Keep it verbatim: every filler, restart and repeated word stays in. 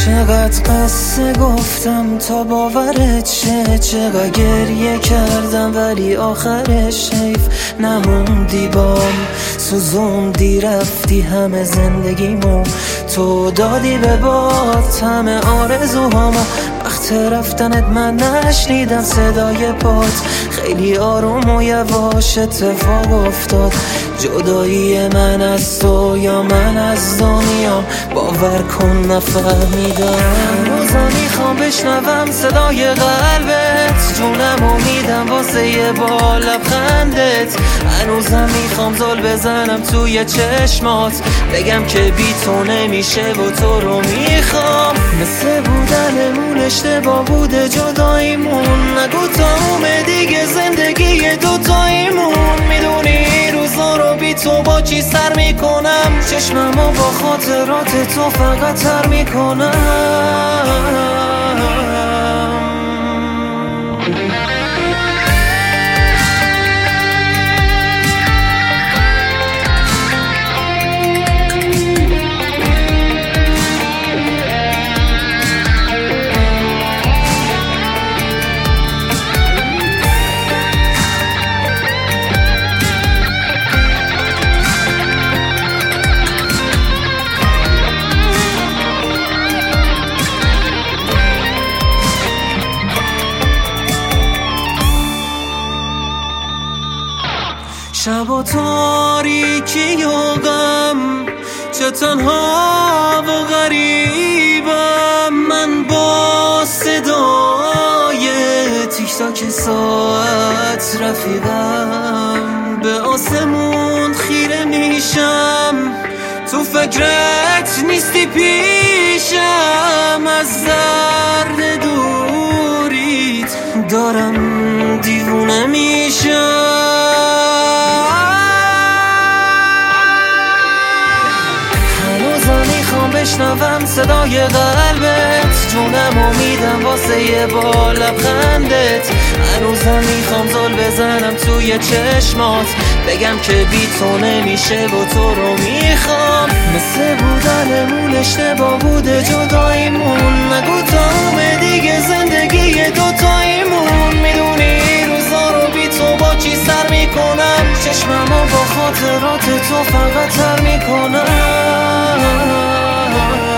چقدر قصه گفتم تا باورت شه، چقدر گریه کردم ولی آخرش حیف نموندی بام، سوزوندی رفتی همه زندگیمو، تو دادی به باد همه آرزوهامو. وقت رفتنت من نشنیدم صدای پات، خیلی آروم و یواش اتفاق افتاد، جدایی من از تو یا من از دنیام، باور کن نفهمیدم. هنوزم میخوام بشنوم صدای قلبت، جونم و میدم واسه یه با لبخندت، هنوزم میخوام زل بزنم توی چشمات، بگم که بی تو نمیشه و تو رو میخوام. مثل بودنمون اشتباه بوده جداییمون، نگو تا اومه دیگه زندگی دوتاییمون، میدونی روزا رو بی تو با چی سر میکنم، چشممو با خاطرات تو فقط تر میکنم. شب و تاریکی و غم، چه تنها و غریبم، من با صدای تیک تاک ساعت رفیقم، به آسمون خیره میشم تو فکرت نیستی پیشم، از درد دوریت دارم دیوونه میشم. بشنوم صدای قلبت، جونم و میدم واسه یه با لبخندت، هنوزم میخوام زل بزنم توی چشمات، بگم که بی تو نمیشه و تو رو میخوام. مثل بودنمون اشتباه بوده جداییمون، نگو تا اومه دیگه زندگی دوتاییمون، میدونی روزا رو بی تو با چی سر میکنم، چشممو با خاطرات تو فقط تر میکنم.